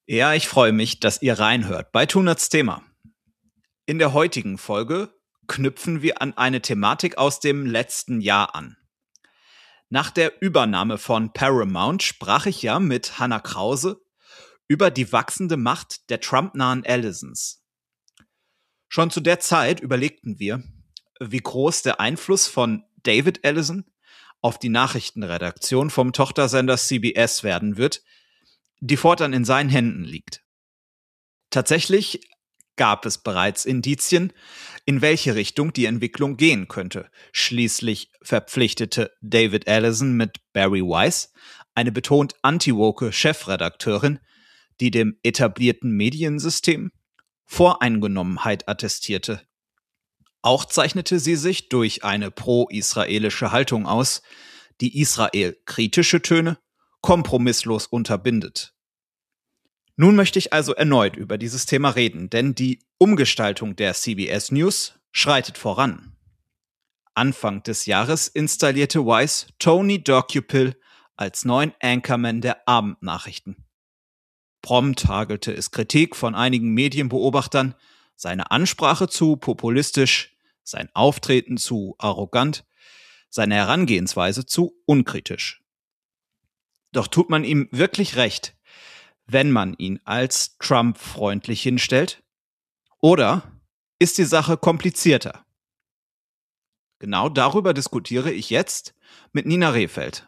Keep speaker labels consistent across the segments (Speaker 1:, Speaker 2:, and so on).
Speaker 1: Ja, ich freue mich, dass ihr reinhört bei Tunats Thema. In der heutigen Folge knüpfen wir an eine Thematik aus dem letzten Jahr an. Nach der Übernahme von Paramount sprach ich ja mit Hannah Krause über die wachsende Macht der Trump-nahen Allisons. Schon zu der Zeit überlegten wir, wie groß der Einfluss von David Allison auf die Nachrichtenredaktion vom Tochtersender CBS werden wird, die fortan in seinen Händen liegt. Tatsächlich gab es bereits Indizien, in welche Richtung die Entwicklung gehen könnte. Schließlich verpflichtete David Allison mit Barry Weiss eine betont anti-woke Chefredakteurin, die dem etablierten Mediensystem Voreingenommenheit attestierte. Auch zeichnete sie sich durch eine pro-israelische Haltung aus, die Israel kritische Töne kompromisslos unterbindet. Nun möchte ich also erneut über dieses Thema reden, denn die Umgestaltung der CBS News schreitet voran. Anfang des Jahres installierte Weiss Tony Dokoupil als neuen Anchorman der Abendnachrichten. Prompt hagelte es Kritik von einigen Medienbeobachtern, seine Ansprache zu populistisch, sein Auftreten zu arrogant, seine Herangehensweise zu unkritisch. Doch tut man ihm wirklich recht, wenn man ihn als Trump-freundlich hinstellt? Oder ist die Sache komplizierter? Genau darüber diskutiere ich jetzt mit Nina Rehfeld.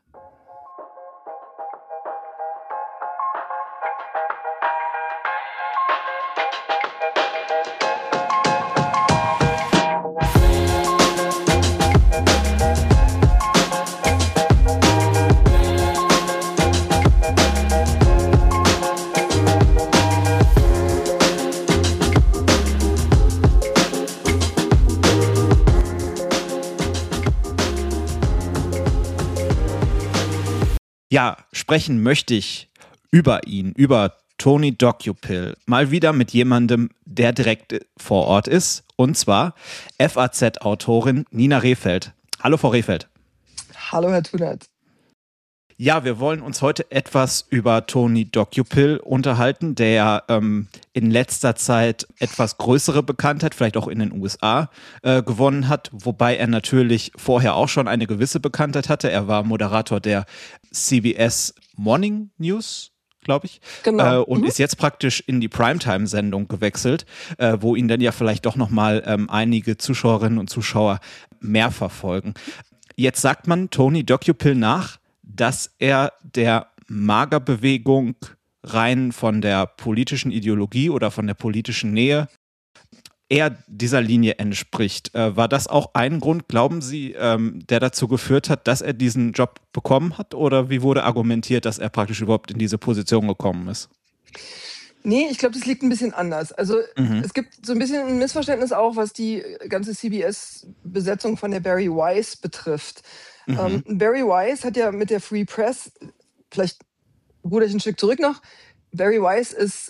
Speaker 1: Ja, sprechen möchte ich über ihn, über Tony Dokoupil. Mal wieder mit jemandem, der direkt vor Ort ist. Und zwar FAZ-Autorin Nina Rehfeld. Hallo, Frau Rehfeld.
Speaker 2: Hallo, Herr Tunert.
Speaker 1: Ja, wir wollen uns heute etwas über Tony Dokoupil unterhalten, der in letzter Zeit etwas größere Bekanntheit, vielleicht auch in den USA, gewonnen hat, wobei er natürlich vorher auch schon eine gewisse Bekanntheit hatte. Er war Moderator der CBS Morning News, glaube ich,
Speaker 2: Genau.
Speaker 1: und ist jetzt praktisch in die Primetime-Sendung gewechselt, wo ihn dann ja vielleicht doch nochmal einige Zuschauerinnen und Zuschauer mehr verfolgen. Jetzt sagt man Tony Dokoupil nach, dass er der MAGA-Bewegung rein von der politischen Ideologie oder von der politischen Nähe eher dieser Linie entspricht. War das auch ein Grund, glauben Sie, der dazu geführt hat, dass er diesen Job bekommen hat? Oder wie wurde argumentiert, dass er praktisch überhaupt in diese Position gekommen ist?
Speaker 2: Nee, ich glaube, das liegt ein bisschen anders. Also es gibt so ein bisschen ein Missverständnis auch, was die ganze CBS-Besetzung von der Barry Weiss betrifft. Barry Weiss hat ja mit der Free Press, vielleicht ruder ich ein Stück zurück noch, Barry Weiss ist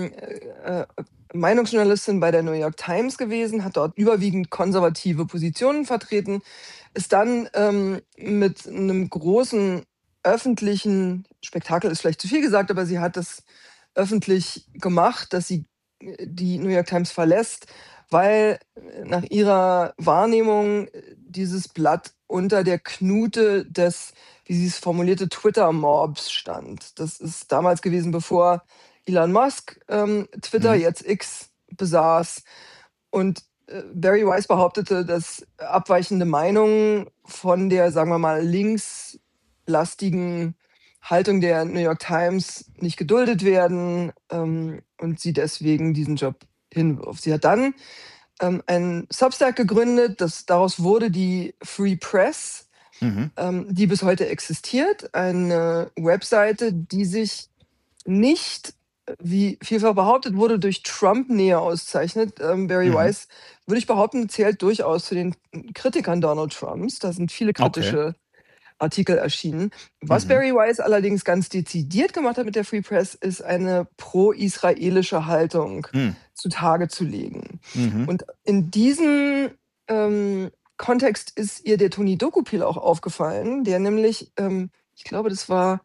Speaker 2: Meinungsjournalistin bei der New York Times gewesen, hat dort überwiegend konservative Positionen vertreten, ist dann mit einem großen öffentlichen Spektakel, ist vielleicht zu viel gesagt, aber sie hat das öffentlich gemacht, dass sie die New York Times verlässt, weil nach ihrer Wahrnehmung dieses Blatt unter der Knute des, wie sie es formulierte, Twitter-Mobs stand. Das ist damals gewesen, bevor Elon Musk Twitter, jetzt X, besaß. Und Barry Weiss behauptete, dass abweichende Meinungen von der, sagen wir mal, linkslastigen Haltung der New York Times nicht geduldet werden und sie deswegen diesen Job hinwirft. Sie hat dann ein Substack gegründet, daraus wurde die Free Press, die bis heute existiert. Eine Webseite, die sich nicht, wie vielfach behauptet wurde, durch Trump-Nähe auszeichnet. Barry Weiss, würde ich behaupten, zählt durchaus zu den Kritikern Donald Trumps. Da sind viele kritische Artikel erschienen. Was Barry Weiss allerdings ganz dezidiert gemacht hat mit der Free Press, ist eine pro-israelische Haltung zutage zu legen. Und in diesem Kontext ist ihr der Tony Dokoupil auch aufgefallen, der nämlich ich glaube, das war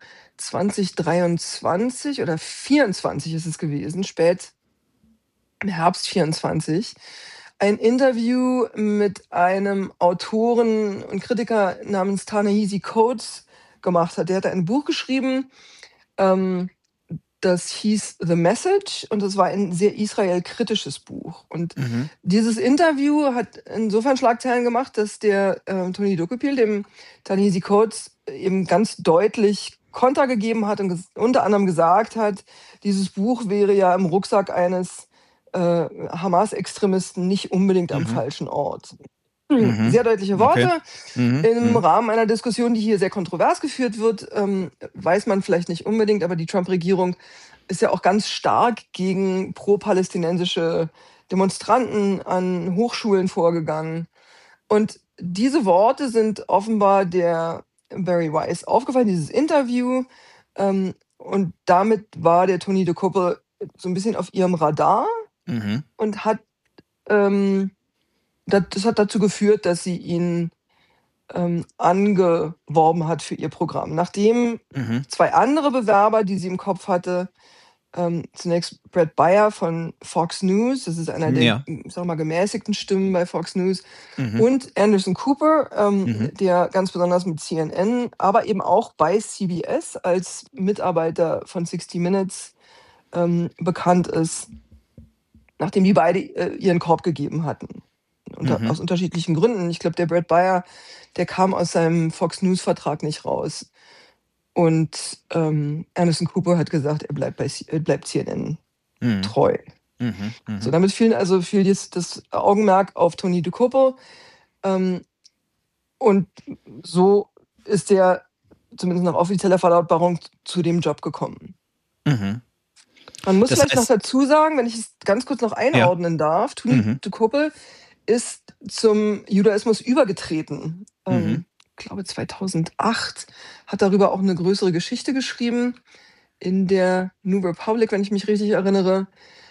Speaker 2: 2023 oder 24 ist es gewesen, spät im Herbst 24, ein Interview mit einem Autoren und Kritiker namens Ta-Nehisi Coates gemacht hat. Der hat ein Buch geschrieben, das hieß The Message und das war ein sehr israel-kritisches Buch. Und dieses Interview hat insofern Schlagzeilen gemacht, dass der Tony Dokupil dem Ta-Nehisi Coates eben ganz deutlich Konter gegeben hat und unter anderem gesagt hat, dieses Buch wäre ja im Rucksack eines Hamas-Extremisten nicht unbedingt am falschen Ort. Sehr deutliche Worte.
Speaker 1: Okay.
Speaker 2: Im Rahmen einer Diskussion, die hier sehr kontrovers geführt wird, weiß man vielleicht nicht unbedingt, aber die Trump-Regierung ist ja auch ganz stark gegen pro-palästinensische Demonstranten an Hochschulen vorgegangen. Und diese Worte sind offenbar der Barry Weiss aufgefallen, dieses Interview. Und damit war der Tony Dokoupil so ein bisschen auf ihrem Radar und hat das hat dazu geführt, dass sie ihn angeworben hat für ihr Programm. Nachdem zwei andere Bewerber, die sie im Kopf hatte, zunächst Brett Baier von Fox News, das ist einer der, ich sag mal, gemäßigten Stimmen bei Fox News, und Anderson Cooper, der ganz besonders mit CNN, aber eben auch bei CBS als Mitarbeiter von 60 Minutes bekannt ist, nachdem die beide ihren Korb gegeben hatten. Aus unterschiedlichen Gründen. Ich glaube, der Brett Baier, der kam aus seinem Fox News-Vertrag nicht raus. Und Anderson Cooper hat gesagt, er bleibt CNN treu. So, damit fiel jetzt das Augenmerk auf Tony Dokoupil. Und so ist er zumindest nach offizieller Verlautbarung zu dem Job gekommen. Man muss vielleicht noch dazu sagen, wenn ich es ganz kurz noch einordnen darf, Tony Dokoupil ist zum Judaismus übergetreten. Ich glaube 2008, hat darüber auch eine größere Geschichte geschrieben in der New Republic, wenn ich mich richtig erinnere.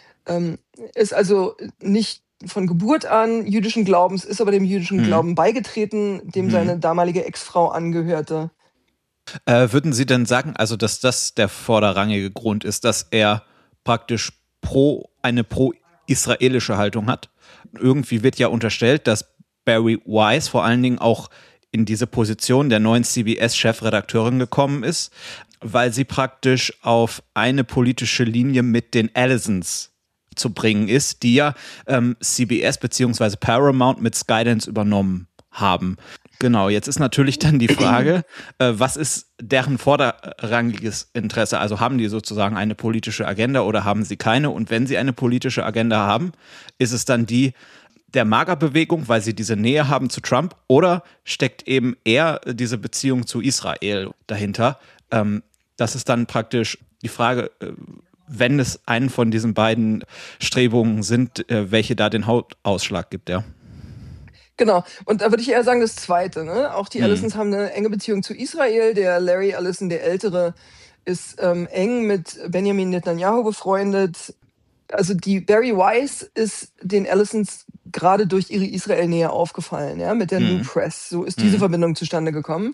Speaker 2: Ist also nicht von Geburt an jüdischen Glaubens, ist aber dem jüdischen Glauben beigetreten, dem seine damalige Ex-Frau angehörte.
Speaker 1: Würden Sie denn sagen, also dass das der vorderrangige Grund ist, dass er praktisch eine pro-israelische Haltung hat? Irgendwie wird ja unterstellt, dass Barry Weiss vor allen Dingen auch in diese Position der neuen CBS-Chefredakteurin gekommen ist, weil sie praktisch auf eine politische Linie mit den Allisons zu bringen ist, die ja CBS bzw. Paramount mit Skydance übernommen haben. Genau, jetzt ist natürlich dann die Frage, was ist deren vorderrangiges Interesse? Also haben die sozusagen eine politische Agenda oder haben sie keine? Und wenn sie eine politische Agenda haben, ist es dann die der MAGA-Bewegung, weil sie diese Nähe haben zu Trump, oder steckt eben eher diese Beziehung zu Israel dahinter? Das ist dann praktisch die Frage, wenn es einen von diesen beiden Strebungen sind, welche da den Hauptausschlag gibt, ja.
Speaker 2: Genau, und da würde ich eher sagen, das Zweite. Ne? Auch die Allisons haben eine enge Beziehung zu Israel. Der Larry Ellison, der Ältere, ist eng mit Benjamin Netanyahu befreundet. Also die Barry Weiss ist den Allisons gerade durch ihre Israel-Nähe aufgefallen, ja, mit der New Press. So ist diese Verbindung zustande gekommen.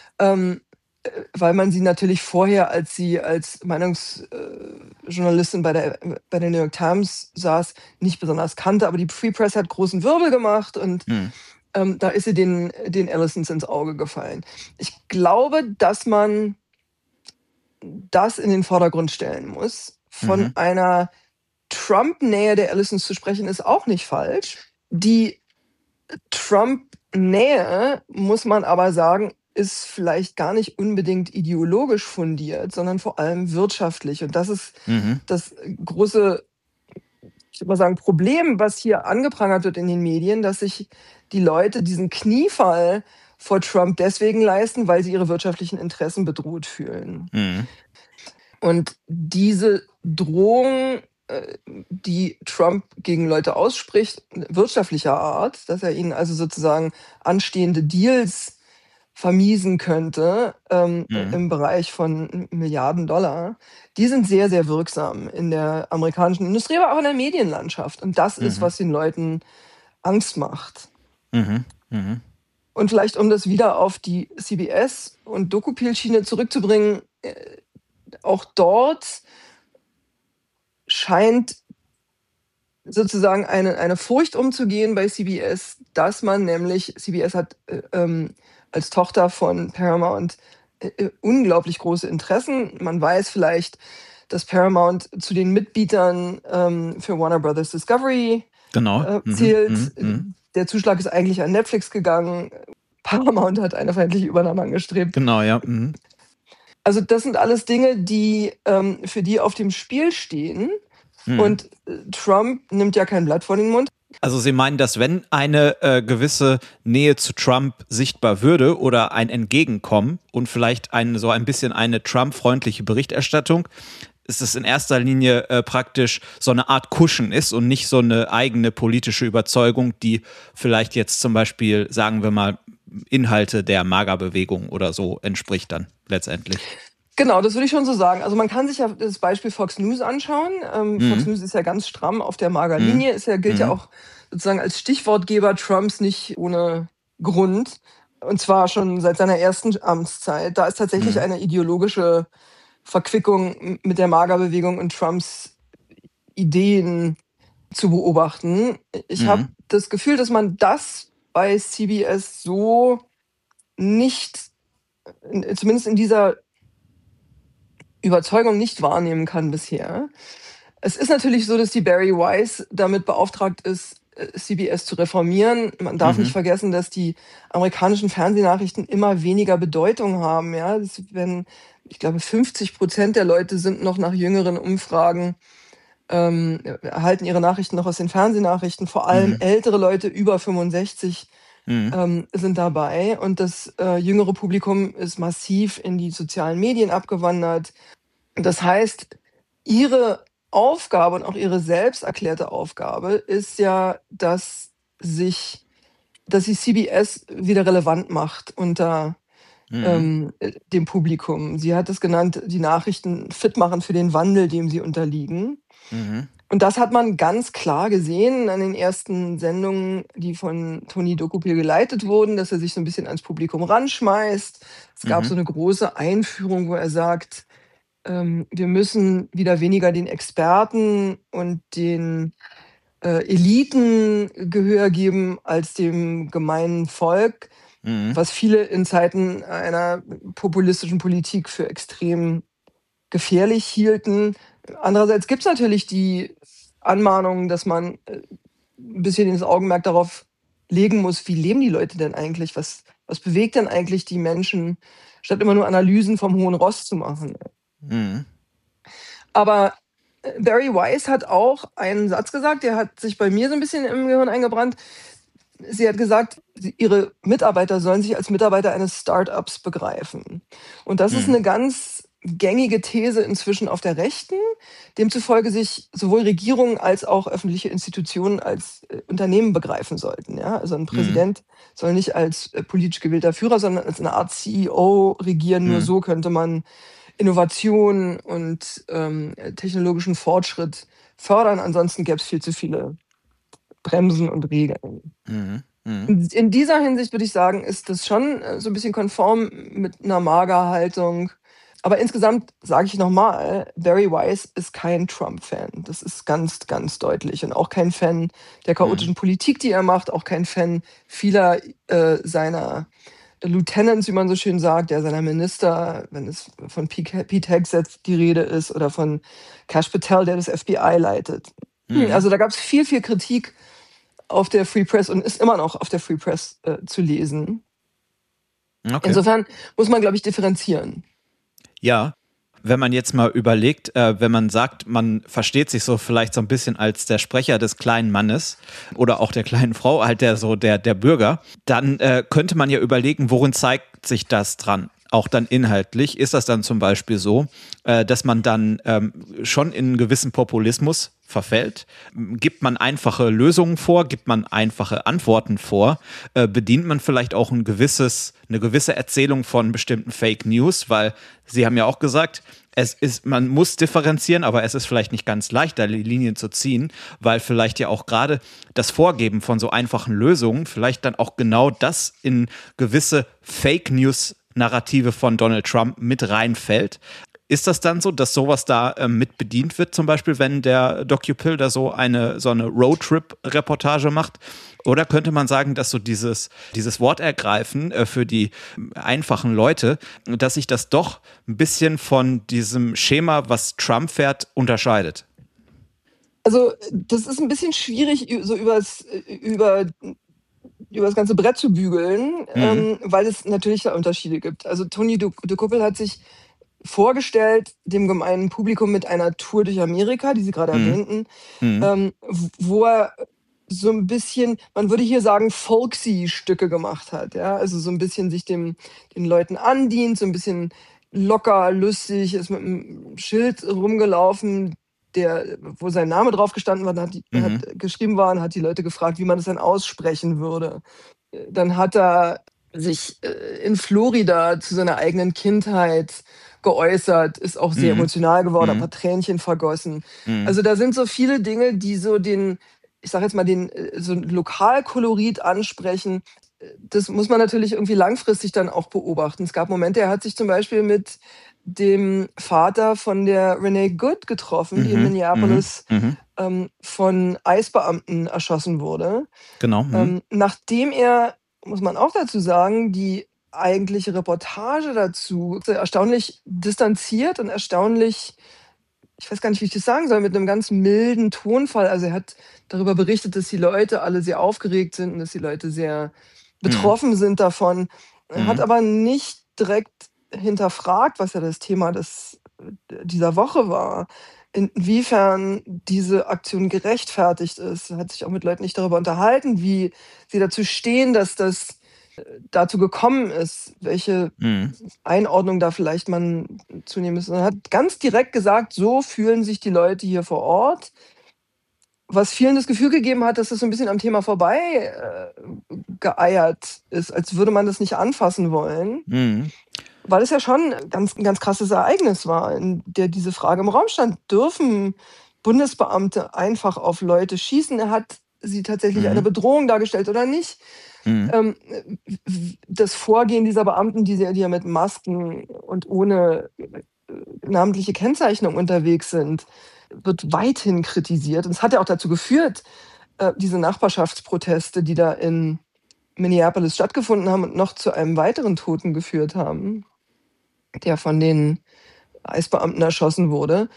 Speaker 2: Weil man sie natürlich vorher, als sie als Meinungsjournalistin bei der New York Times saß, nicht besonders kannte, aber die Free Press hat großen Wirbel gemacht und da ist sie den Allisons ins Auge gefallen. Ich glaube, dass man das in den Vordergrund stellen muss. Von einer Trump-Nähe der Allisons zu sprechen, ist auch nicht falsch. Die Trump-Nähe, muss man aber sagen, ist vielleicht gar nicht unbedingt ideologisch fundiert, sondern vor allem wirtschaftlich. Und das ist das große, ich würde mal sagen, Problem, was hier angeprangert wird in den Medien, dass sich die Leute diesen Kniefall vor Trump deswegen leisten, weil sie ihre wirtschaftlichen Interessen bedroht fühlen. Und diese Drohung, die Trump gegen Leute ausspricht, wirtschaftlicher Art, dass er ihnen also sozusagen anstehende Deals vermiesen könnte im Bereich von Milliarden Dollar, die sind sehr, sehr wirksam in der amerikanischen Industrie, aber auch in der Medienlandschaft. Und das ist, was den Leuten Angst macht. Und vielleicht, um das wieder auf die CBS- und Dokupil-Schiene zurückzubringen, auch dort scheint sozusagen eine Furcht umzugehen bei CBS, dass man nämlich, CBS hat als Tochter von Paramount unglaublich große Interessen. Man weiß vielleicht, dass Paramount zu den Mitbietern für Warner Brothers Discovery zählt. Der Zuschlag ist eigentlich an Netflix gegangen. Paramount hat eine feindliche Übernahme angestrebt.
Speaker 1: Genau, ja.
Speaker 2: Also das sind alles Dinge, die für die auf dem Spiel stehen. Und Trump nimmt ja kein Blatt vor den Mund.
Speaker 1: Also Sie meinen, dass wenn eine gewisse Nähe zu Trump sichtbar würde oder ein Entgegenkommen und vielleicht so ein bisschen eine Trump-freundliche Berichterstattung, ist es in erster Linie praktisch so eine Art Cushion ist und nicht so eine eigene politische Überzeugung, die vielleicht jetzt zum Beispiel, sagen wir mal, Inhalte der MAGA-Bewegung oder so entspricht dann letztendlich.
Speaker 2: Genau, das würde ich schon so sagen. Also man kann sich ja das Beispiel Fox News anschauen. Fox News ist ja ganz stramm auf der MAGA-Linie, gilt ja auch sozusagen als Stichwortgeber Trumps nicht ohne Grund. Und zwar schon seit seiner ersten Amtszeit. Da ist tatsächlich eine ideologische Verquickung mit der MAGA-Bewegung und Trumps Ideen zu beobachten. Ich habe das Gefühl, dass man das bei CBS so nicht, zumindest in dieser Überzeugung nicht wahrnehmen kann bisher. Es ist natürlich so, dass die Bari Weiss damit beauftragt ist, CBS zu reformieren. Man darf nicht vergessen, dass die amerikanischen Fernsehnachrichten immer weniger Bedeutung haben. Ja? Ich glaube, 50% der Leute sind noch nach jüngeren Umfragen, erhalten ihre Nachrichten noch aus den Fernsehnachrichten. Vor allem ältere Leute über 65 sind dabei. Und das jüngere Publikum ist massiv in die sozialen Medien abgewandert. Das heißt, ihre Aufgabe und auch ihre selbst erklärte Aufgabe ist ja, dass sie CBS wieder relevant macht unter dem Publikum. Sie hat es genannt, die Nachrichten fit machen für den Wandel, dem sie unterliegen. Und das hat man ganz klar gesehen an den ersten Sendungen, die von Tony Dokupil geleitet wurden, dass er sich so ein bisschen ans Publikum ranschmeißt. Es gab so eine große Einführung, wo er sagt, wir müssen wieder weniger den Experten und den Eliten Gehör geben als dem gemeinen Volk, was viele in Zeiten einer populistischen Politik für extrem gefährlich hielten. Andererseits gibt es natürlich die Anmahnung, dass man ein bisschen das Augenmerk darauf legen muss, wie leben die Leute denn eigentlich? Was bewegt denn eigentlich die Menschen, statt immer nur Analysen vom Hohen Ross zu machen? Aber Bari Weiss hat auch einen Satz gesagt, der hat sich bei mir so ein bisschen im Gehirn eingebrannt. Sie hat gesagt, ihre Mitarbeiter sollen sich als Mitarbeiter eines Start-ups begreifen. Und das ist eine ganz gängige These inzwischen auf der Rechten, demzufolge sich sowohl Regierungen als auch öffentliche Institutionen als Unternehmen begreifen sollten. Ja? Also ein Präsident soll nicht als politisch gewählter Führer, sondern als eine Art CEO regieren. Nur so könnte man Innovation und technologischen Fortschritt fördern. Ansonsten gäbe es viel zu viele Bremsen und Regeln. In dieser Hinsicht würde ich sagen, ist das schon so ein bisschen konform mit einer MAGA-Haltung. Aber insgesamt sage ich nochmal, Bari Weiss ist kein Trump-Fan. Das ist ganz, ganz deutlich. Und auch kein Fan der chaotischen Politik, die er macht. Auch kein Fan vieler seiner Lieutenants, wie man so schön sagt, seiner Minister, wenn es von Pete Hegseth die Rede ist, oder von Kash Patel, der das FBI leitet. Also da gab es viel, viel Kritik auf der Free Press und ist immer noch auf der Free Press zu lesen. Okay. Insofern muss man, glaube ich, differenzieren.
Speaker 1: Ja, wenn man jetzt mal überlegt, wenn man sagt, man versteht sich so vielleicht so ein bisschen als der Sprecher des kleinen Mannes oder auch der kleinen Frau, halt der Bürger, dann könnte man ja überlegen, worin zeigt sich das dran? Auch dann inhaltlich ist das dann zum Beispiel so, dass man dann schon in einen gewissen Populismus verfällt. Gibt man einfache Lösungen vor, gibt man einfache Antworten vor, bedient man vielleicht auch eine gewisse Erzählung von bestimmten Fake News, weil Sie haben ja auch gesagt, man muss differenzieren, aber es ist vielleicht nicht ganz leicht, da die Linien zu ziehen, weil vielleicht ja auch gerade das Vorgeben von so einfachen Lösungen vielleicht dann auch genau das in gewisse Fake News-Narrative von Donald Trump mit reinfällt. Ist das dann so, dass sowas da mit bedient wird, zum Beispiel, wenn der DocuPill da so eine Roadtrip-Reportage macht? Oder könnte man sagen, dass so dieses Wortergreifen für die einfachen Leute, dass sich das doch ein bisschen von diesem Schema, was Trump fährt, unterscheidet?
Speaker 2: Also das ist ein bisschen schwierig, so über das ganze Brett zu bügeln, weil es natürlich da Unterschiede gibt. Also Tony de Koppel hat sich vorgestellt dem gemeinen Publikum mit einer Tour durch Amerika, die Sie gerade erwähnten, wo er so ein bisschen, man würde hier sagen, folksy Stücke gemacht hat. Ja? Also so ein bisschen sich den Leuten andient, so ein bisschen locker, lustig, ist mit einem Schild rumgelaufen, wo sein Name drauf gestanden war, hat geschrieben war und hat die Leute gefragt, wie man das denn aussprechen würde. Dann hat er sich in Florida zu seiner eigenen Kindheit geäußert, ist auch sehr emotional geworden, hat ein paar Tränchen vergossen. Also da sind so viele Dinge, die so ich sag jetzt mal, so ein Lokalkolorit ansprechen. Das muss man natürlich irgendwie langfristig dann auch beobachten. Es gab Momente, er hat sich zum Beispiel mit dem Vater von der Renee Good getroffen, die in Minneapolis von ICE-Beamten erschossen wurde.
Speaker 1: Genau.
Speaker 2: Nachdem er, muss man auch dazu sagen, die eigentliche Reportage dazu erstaunlich distanziert und erstaunlich, ich weiß gar nicht, wie ich das sagen soll, mit einem ganz milden Tonfall. Also er hat darüber berichtet, dass die Leute alle sehr aufgeregt sind und dass die Leute sehr betroffen sind davon. Er hat aber nicht direkt hinterfragt, was ja das Thema dieser Woche war, inwiefern diese Aktion gerechtfertigt ist. Er hat sich auch mit Leuten nicht darüber unterhalten, wie sie dazu stehen, dass das dazu gekommen ist, welche Einordnung da vielleicht man zunehmen müsste. Er hat ganz direkt gesagt, so fühlen sich die Leute hier vor Ort. Was vielen das Gefühl gegeben hat, dass das so ein bisschen am Thema vorbei geeiert ist, als würde man das nicht anfassen wollen. Weil es ja schon ein ganz krasses Ereignis war, in der diese Frage im Raum stand. Dürfen Bundesbeamte einfach auf Leute schießen? Er hat sie tatsächlich eine Bedrohung dargestellt oder nicht? Das Vorgehen dieser Beamten, die ja mit Masken und ohne namentliche Kennzeichnung unterwegs sind, wird weithin kritisiert. Und es hat ja auch dazu geführt, diese Nachbarschaftsproteste, die da in Minneapolis stattgefunden haben und noch zu einem weiteren Toten geführt haben, der von den ICE-Beamten erschossen wurde.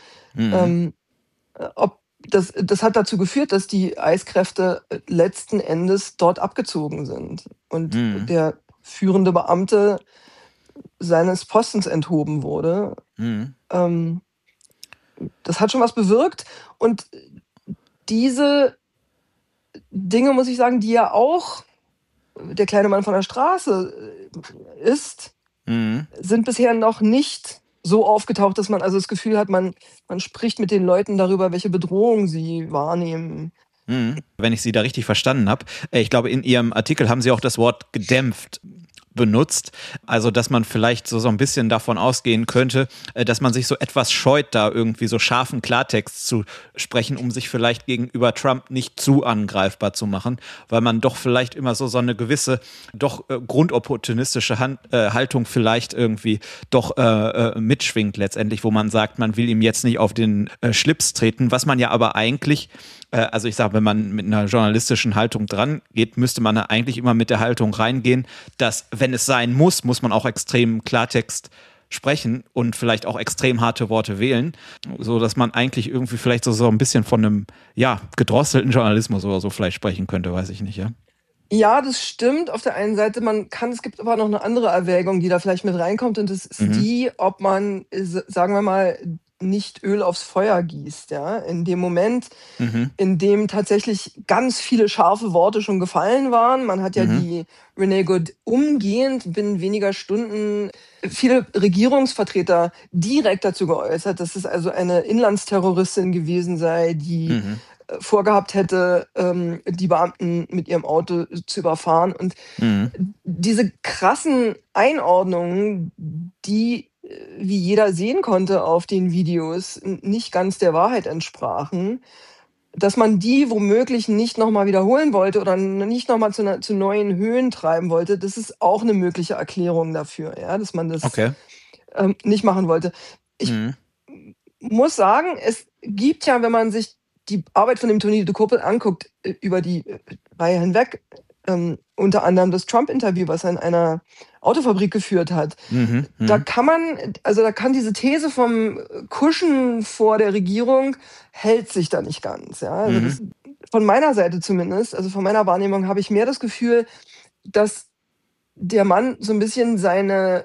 Speaker 2: Das hat dazu geführt, dass die ICE-Kräfte letzten Endes dort abgezogen sind und der führende Beamte seines Postens enthoben wurde. Das hat schon was bewirkt. Und diese Dinge, muss ich sagen, die ja auch der kleine Mann von der Straße ist, sind bisher noch nicht so aufgetaucht, dass man also das Gefühl hat, man spricht mit den Leuten darüber, welche Bedrohung sie wahrnehmen.
Speaker 1: Wenn ich Sie da richtig verstanden habe, ich glaube, in Ihrem Artikel haben Sie auch das Wort gedämpft benutzt. Also, dass man vielleicht so ein bisschen davon ausgehen könnte, dass man sich so etwas scheut, da irgendwie so scharfen Klartext zu sprechen, um sich vielleicht gegenüber Trump nicht zu angreifbar zu machen, weil man doch vielleicht immer so eine gewisse, doch grundopportunistische Haltung vielleicht irgendwie doch mitschwingt letztendlich, wo man sagt, man will ihm jetzt nicht auf den Schlips treten, was man ja aber eigentlich, also ich sage, wenn man mit einer journalistischen Haltung dran geht, müsste man eigentlich immer mit der Haltung reingehen, dass, wenn es sein muss, muss man auch extrem Klartext sprechen und vielleicht auch extrem harte Worte wählen, so dass man eigentlich irgendwie vielleicht so ein bisschen von einem, ja, gedrosselten Journalismus oder so vielleicht sprechen könnte, weiß ich nicht, ja.
Speaker 2: Ja, das stimmt. Auf der einen Seite, es gibt aber noch eine andere Erwägung, die da vielleicht mit reinkommt, und das ist die, ob man, sagen wir mal, nicht Öl aufs Feuer gießt, ja. In dem Moment, in dem tatsächlich ganz viele scharfe Worte schon gefallen waren. Man hat ja die Renee Good umgehend binnen weniger Stunden viele Regierungsvertreter direkt dazu geäußert, dass es also eine Inlandsterroristin gewesen sei, die vorgehabt hätte, die Beamten mit ihrem Auto zu überfahren. Und diese krassen Einordnungen, die wie jeder sehen konnte auf den Videos, nicht ganz der Wahrheit entsprachen, dass man die womöglich nicht nochmal wiederholen wollte oder nicht nochmal zu neuen Höhen treiben wollte, das ist auch eine mögliche Erklärung dafür, ja, dass man das
Speaker 1: Okay.
Speaker 2: nicht machen wollte. Ich muss sagen, es gibt ja, wenn man sich die Arbeit von dem Tony Dokoupil anguckt, über die Reihe hinweg, unter anderem das Trump-Interview, was er in einer Autofabrik geführt hat. Da kann diese These vom Kuschen vor der Regierung hält sich da nicht ganz. Ja? Also von meiner Seite zumindest, also von meiner Wahrnehmung, habe ich mehr das Gefühl, dass der Mann so ein bisschen sein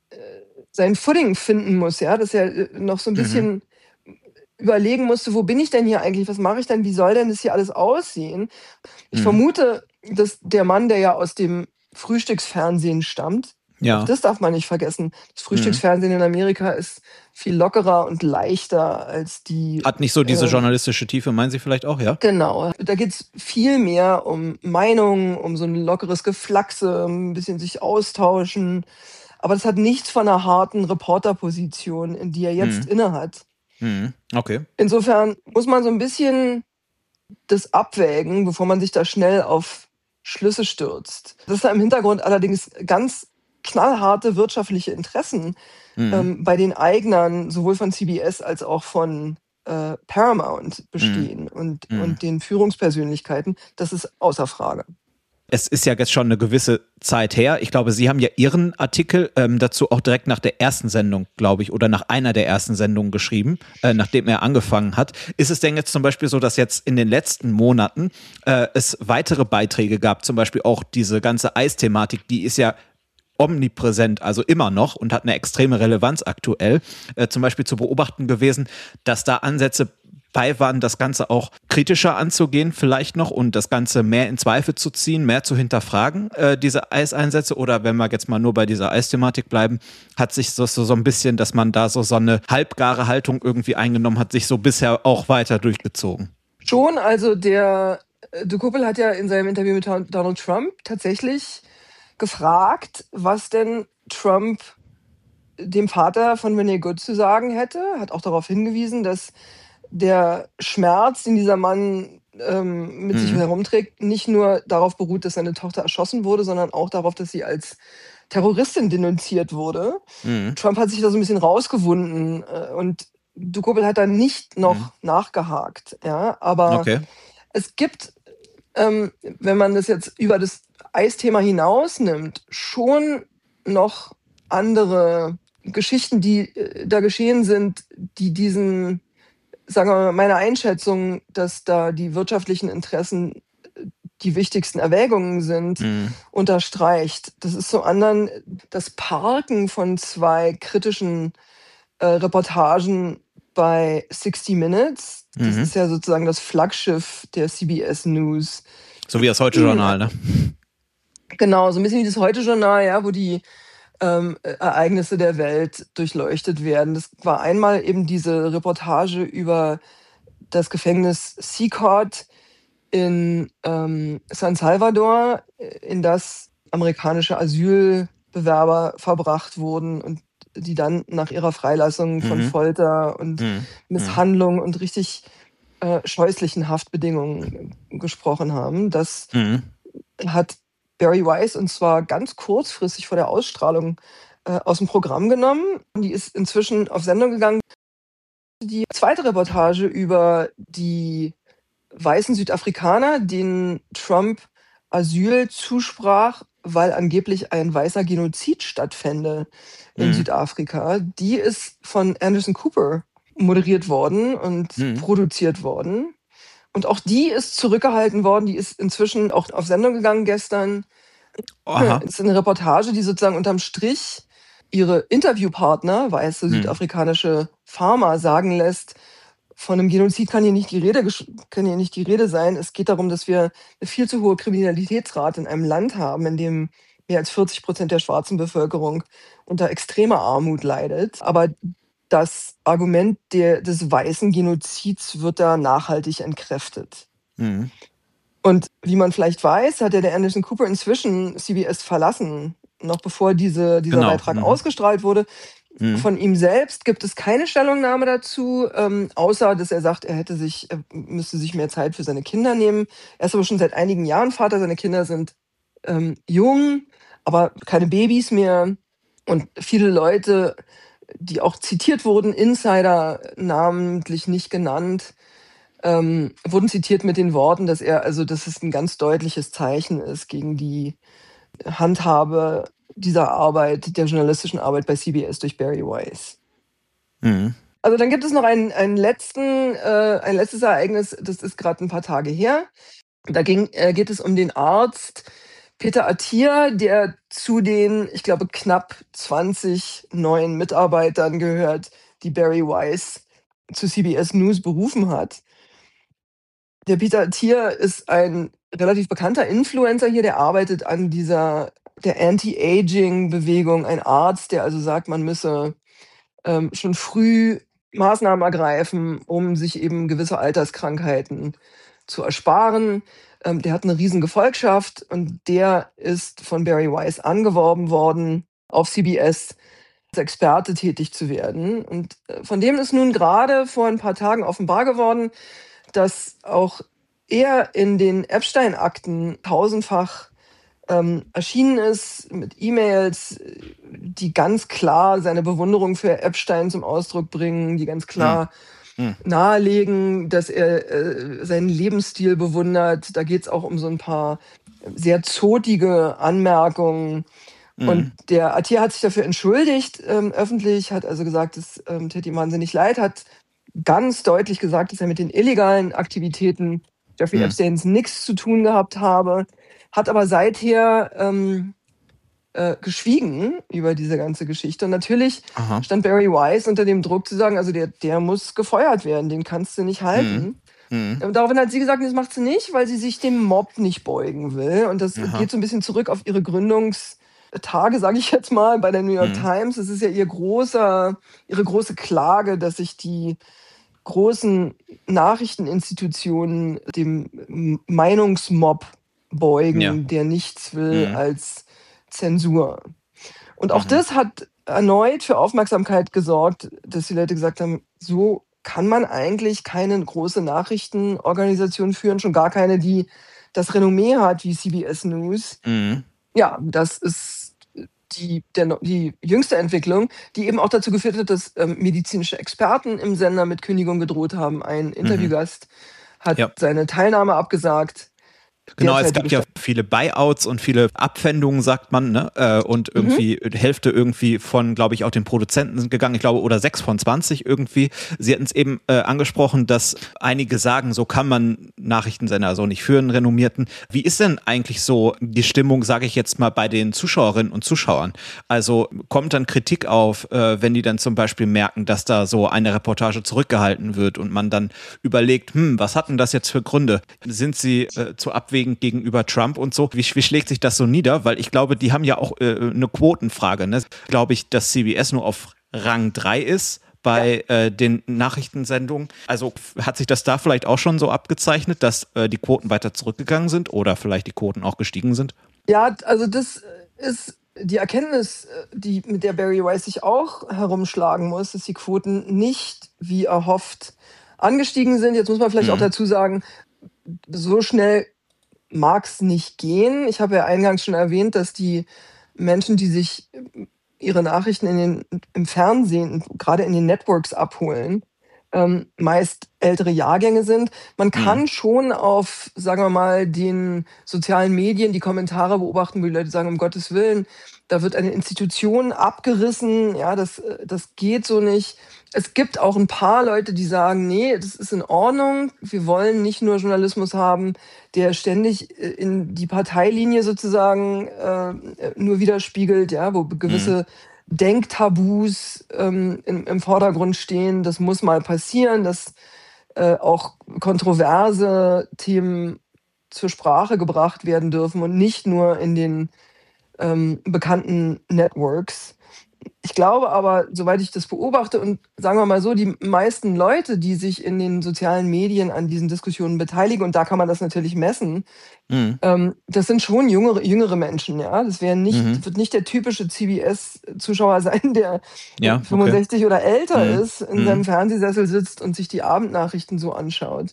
Speaker 2: Footing finden muss, ja, dass er noch so ein bisschen überlegen musste, wo bin ich denn hier eigentlich, was mache ich denn, wie soll denn das hier alles aussehen? Ich vermute, dass der Mann, der ja aus dem Frühstücksfernsehen stammt, auch das darf man nicht vergessen. Das Frühstücksfernsehen in Amerika ist viel lockerer und leichter als die...
Speaker 1: Hat nicht so diese journalistische Tiefe, meinen Sie vielleicht auch, ja?
Speaker 2: Genau. Da geht es viel mehr um Meinungen, um so ein lockeres Geflaxe, ein bisschen sich austauschen. Aber das hat nichts von einer harten Reporterposition, in die er jetzt innehat.
Speaker 1: Okay.
Speaker 2: Insofern muss man so ein bisschen das abwägen, bevor man sich da schnell auf Schlüsse stürzt. Dass da im Hintergrund allerdings ganz knallharte wirtschaftliche Interessen bei den Eignern sowohl von CBS als auch von Paramount bestehen und den Führungspersönlichkeiten, das ist außer Frage.
Speaker 1: Es ist ja jetzt schon eine gewisse Zeit her. Ich glaube, Sie haben ja Ihren Artikel dazu auch direkt nach der ersten Sendung, glaube ich, oder nach einer der ersten Sendungen geschrieben, nachdem er angefangen hat. Ist es denn jetzt zum Beispiel so, dass jetzt in den letzten Monaten es weitere Beiträge gab, zum Beispiel auch diese ganze Eisthematik, die ist ja omnipräsent, also immer noch und hat eine extreme Relevanz aktuell, zum Beispiel zu beobachten gewesen, dass da Ansätze bei waren, das Ganze auch kritischer anzugehen vielleicht noch und das Ganze mehr in Zweifel zu ziehen, mehr zu hinterfragen, diese Eiseinsätze, oder wenn wir jetzt mal nur bei dieser Eisthematik bleiben, hat sich so ein bisschen, dass man da so eine halbgare Haltung irgendwie eingenommen hat, sich so bisher auch weiter durchgezogen?
Speaker 2: Schon, also der Dokoupil hat ja in seinem Interview mit Donald Trump tatsächlich gefragt, was denn Trump dem Vater von Renee Good zu sagen hätte, hat auch darauf hingewiesen, dass der Schmerz, den dieser Mann mit sich herumträgt, nicht nur darauf beruht, dass seine Tochter erschossen wurde, sondern auch darauf, dass sie als Terroristin denunziert wurde. Trump hat sich da so ein bisschen rausgewunden und Dokoupil hat da nicht noch nachgehakt. Ja? Aber es gibt, wenn man das jetzt über das Eisthema hinausnimmt, schon noch andere Geschichten, die da geschehen sind, die diesen, sagen wir mal, meine Einschätzung, dass da die wirtschaftlichen Interessen die wichtigsten Erwägungen sind, unterstreicht. Das ist zum anderen das Parken von 2 kritischen Reportagen bei 60 Minutes. Das ist ja sozusagen das Flaggschiff der CBS News.
Speaker 1: So wie das Heute-Journal, ne?
Speaker 2: Genau, so ein bisschen wie das Heute-Journal, ja, wo die Ereignisse der Welt durchleuchtet werden. Das war einmal eben diese Reportage über das Gefängnis Seacort in San Salvador, in das amerikanische Asylbewerber verbracht wurden und die dann nach ihrer Freilassung von Folter und Misshandlung und richtig scheußlichen Haftbedingungen gesprochen haben. Das hat Bari Weiss, und zwar ganz kurzfristig vor der Ausstrahlung, aus dem Programm genommen. Die ist inzwischen auf Sendung gegangen. Die zweite Reportage über die weißen Südafrikaner, denen Trump Asyl zusprach, weil angeblich ein weißer Genozid stattfände in Südafrika, die ist von Anderson Cooper moderiert worden und produziert worden. Und auch die ist zurückgehalten worden. Die ist inzwischen auch auf Sendung gegangen gestern. Das ist eine Reportage, die sozusagen unterm Strich ihre Interviewpartner, weiße südafrikanische Farmer, sagen lässt, von einem Genozid kann hier nicht die Rede sein. Es geht darum, dass wir eine viel zu hohe Kriminalitätsrate in einem Land haben, in dem mehr als 40% der schwarzen Bevölkerung unter extremer Armut leidet. Aber das Argument des weißen Genozids wird da nachhaltig entkräftet. Und wie man vielleicht weiß, hat ja der Anderson Cooper inzwischen CBS verlassen, noch bevor dieser Beitrag ausgestrahlt wurde. Von ihm selbst gibt es keine Stellungnahme dazu, außer dass er sagt, er müsste sich mehr Zeit für seine Kinder nehmen. Er ist aber schon seit einigen Jahren Vater. Seine Kinder sind jung, aber keine Babys mehr. Und viele Leute, die auch zitiert wurden, Insider namentlich nicht genannt, wurden zitiert mit den Worten, dass es ein ganz deutliches Zeichen ist gegen die Handhabe dieser Arbeit, der journalistischen Arbeit bei CBS durch Barry Weiss.
Speaker 1: Mhm.
Speaker 2: Also dann gibt es noch ein letztes Ereignis, das ist gerade ein paar Tage her. Da geht es um den Arzt Peter Attia, der zu den, ich glaube, knapp 20 neuen Mitarbeitern gehört, die Barry Weiss zu CBS News berufen hat. Der Peter Attia ist ein relativ bekannter Influencer hier, der arbeitet an der Anti-Aging-Bewegung, ein Arzt, der also sagt, man müsse schon früh Maßnahmen ergreifen, um sich eben gewisse Alterskrankheiten zu ersparen. Der hat eine riesen Gefolgschaft und der ist von Barry Weiss angeworben worden, auf CBS als Experte tätig zu werden. Und von dem ist nun gerade vor ein paar Tagen offenbar geworden, dass auch er in den Epstein-Akten tausendfach erschienen ist mit E-Mails, die ganz klar seine Bewunderung für Epstein zum Ausdruck bringen, die ganz klar nahelegen, dass er seinen Lebensstil bewundert. Da geht es auch um so ein paar sehr zotige Anmerkungen. Und der Attia hat sich dafür entschuldigt, öffentlich, hat also gesagt, es täte ihm wahnsinnig leid, hat ganz deutlich gesagt, dass er mit den illegalen Aktivitäten Jeffrey Epsteins nichts zu tun gehabt habe, hat aber seither geschwiegen über diese ganze Geschichte. Und natürlich stand Barry Weiss unter dem Druck zu sagen, also der muss gefeuert werden, den kannst du nicht halten. Und daraufhin hat sie gesagt, das macht sie nicht, weil sie sich dem Mob nicht beugen will. Und das geht so ein bisschen zurück auf ihre Gründungstage, sage ich jetzt mal, bei der New York Times. Es ist ja ihre große Klage, dass sich die großen Nachrichteninstitutionen dem Meinungsmob beugen, der nichts will als Zensur. Und auch das hat erneut für Aufmerksamkeit gesorgt, dass die Leute gesagt haben, so kann man eigentlich keine große Nachrichtenorganisation führen, schon gar keine, die das Renommee hat wie CBS News. Ja, das ist die jüngste Entwicklung, die eben auch dazu geführt hat, dass medizinische Experten im Sender mit Kündigung gedroht haben. Ein Interviewgast hat seine Teilnahme abgesagt.
Speaker 1: Genau, es gab ja viele Buyouts und viele Abwendungen, sagt man, ne? Und irgendwie Hälfte irgendwie von, glaube ich, auch den Produzenten sind gegangen, ich glaube, oder 6 von 20 irgendwie. Sie hatten es eben angesprochen, dass einige sagen, so kann man Nachrichtensender so nicht führen, renommierten. Wie ist denn eigentlich so die Stimmung, sage ich jetzt mal, bei den Zuschauerinnen und Zuschauern? Also kommt dann Kritik auf, wenn die dann zum Beispiel merken, dass da so eine Reportage zurückgehalten wird und man dann überlegt, was hat denn das jetzt für Gründe? Sind sie zu abwägen gegenüber Trump und so. Wie schlägt sich das so nieder? Weil ich glaube, die haben ja auch eine Quotenfrage. Ne? Glaube ich, dass CBS nur auf Rang 3 ist bei den Nachrichtensendungen. Also hat sich das da vielleicht auch schon so abgezeichnet, dass die Quoten weiter zurückgegangen sind oder vielleicht die Quoten auch gestiegen sind?
Speaker 2: Ja, also das ist die Erkenntnis, mit der Barry Weiss sich auch herumschlagen muss, dass die Quoten nicht wie erhofft angestiegen sind. Jetzt muss man vielleicht auch dazu sagen, so schnell mag es nicht gehen. Ich habe ja eingangs schon erwähnt, dass die Menschen, die sich ihre Nachrichten im Fernsehen, gerade in den Networks abholen, meist ältere Jahrgänge sind. Man kann schon auf, sagen wir mal, den sozialen Medien die Kommentare beobachten, wo die Leute sagen, um Gottes Willen, da wird eine Institution abgerissen, ja, das geht so nicht. Es gibt auch ein paar Leute, die sagen, nee, das ist in Ordnung, wir wollen nicht nur Journalismus haben, der ständig in die Parteilinie sozusagen nur widerspiegelt, ja, wo gewisse Denktabus im Vordergrund stehen. Das muss mal passieren, dass auch kontroverse Themen zur Sprache gebracht werden dürfen und nicht nur in den bekannten Networks. Ich glaube aber, soweit ich das beobachte und sagen wir mal so, die meisten Leute, die sich in den sozialen Medien an diesen Diskussionen beteiligen, und da kann man das natürlich messen, das sind schon jüngere Menschen, ja. Das wird nicht der typische CBS-Zuschauer sein, der
Speaker 1: Ja, okay.
Speaker 2: 65 oder älter
Speaker 1: Mhm.
Speaker 2: ist, in seinem Fernsehsessel sitzt und sich die Abendnachrichten so anschaut.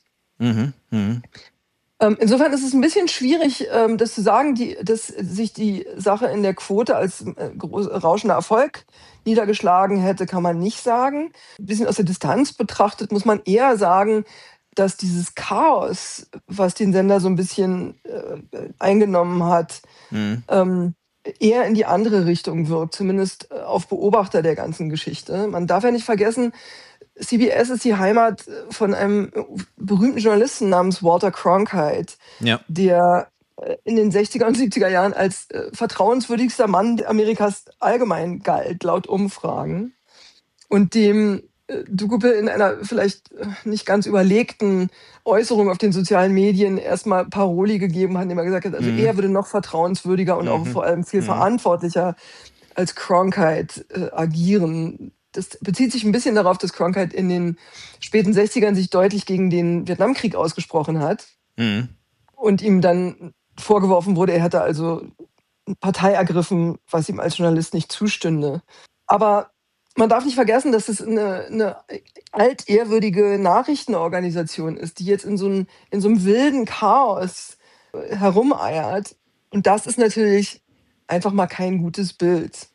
Speaker 2: Insofern ist es ein bisschen schwierig, das zu sagen, dass sich die Sache in der Quote als rauschender Erfolg niedergeschlagen hätte, kann man nicht sagen. Ein bisschen aus der Distanz betrachtet muss man eher sagen, dass dieses Chaos, was den Sender so ein bisschen eingenommen hat, eher in die andere Richtung wirkt, zumindest auf Beobachter der ganzen Geschichte. Man darf ja nicht vergessen, CBS ist die Heimat von einem berühmten Journalisten namens Walter Cronkite,
Speaker 1: Ja.
Speaker 2: der in den 60er und 70er Jahren als vertrauenswürdigster Mann Amerikas allgemein galt, laut Umfragen. Und dem Dugupe in einer vielleicht nicht ganz überlegten Äußerung auf den sozialen Medien erstmal Paroli gegeben hat, indem er gesagt hat, also er würde noch vertrauenswürdiger und auch vor allem viel verantwortlicher als Cronkite agieren. Das bezieht sich ein bisschen darauf, dass Cronkite in den späten 60ern sich deutlich gegen den Vietnamkrieg ausgesprochen hat und ihm dann vorgeworfen wurde, er hätte also Partei ergriffen, was ihm als Journalist nicht zustünde. Aber man darf nicht vergessen, dass es eine altehrwürdige Nachrichtenorganisation ist, die jetzt in so einem wilden Chaos herumeiert. Und das ist natürlich einfach mal kein gutes Bild.